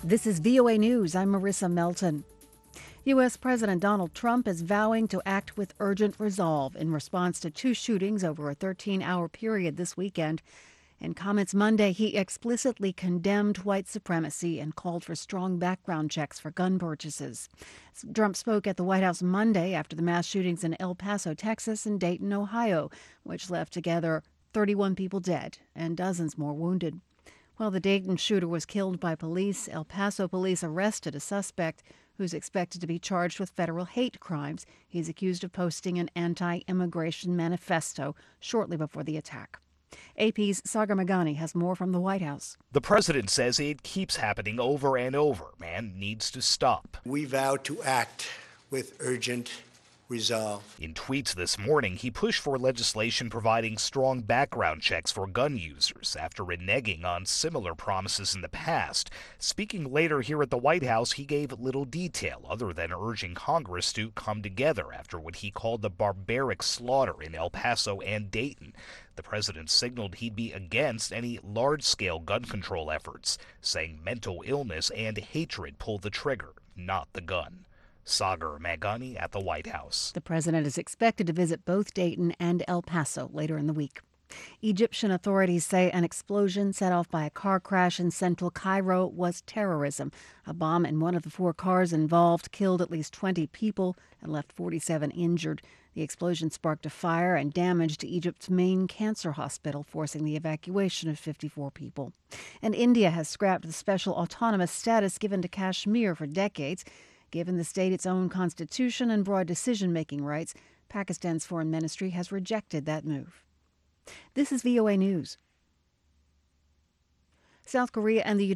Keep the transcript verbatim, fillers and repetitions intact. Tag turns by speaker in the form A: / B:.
A: This is V O A News. I'm Marissa Melton. U S. President Donald Trump is vowing to act with urgent resolve in response to two shootings over a thirteen-hour period this weekend. In comments Monday, he explicitly condemned white supremacy and called for strong background checks for gun purchases. Trump spoke at the White House Monday after the mass shootings in El Paso, Texas, and Dayton, Ohio, which left together thirty-one people dead and dozens more wounded. While the Dayton shooter was killed by police, El Paso police arrested a suspect who's expected to be charged with federal hate crimes. He's accused of posting an anti-immigration manifesto shortly before the attack. A P's Sagar Meghani has more from the White House.
B: The president says it keeps happening over and over and needs to stop.
C: We vow to act with urgent resolve.
B: In tweets this morning, he pushed for legislation providing strong background checks for gun users after reneging on similar promises in the past. Speaking later here at the White House, he gave little detail other than urging Congress to come together after what he called the barbaric slaughter in El Paso and Dayton. The president signaled he'd be against any large-scale gun control efforts, saying mental illness and hatred pull the trigger, not the gun. Sagar Meghani at the White House.
A: The president is expected to visit both Dayton and El Paso later in the week. Egyptian authorities say an explosion set off by a car crash in central Cairo was terrorism. A bomb in one of the four cars involved killed at least twenty people and left forty-seven injured. The explosion sparked a fire and damaged Egypt's main cancer hospital, forcing the evacuation of fifty-four people. And India has scrapped the special autonomous status given to Kashmir for decades. Given the state its own constitution and broad decision-making rights, Pakistan's foreign ministry has rejected that move. This is V O A News. South Korea and the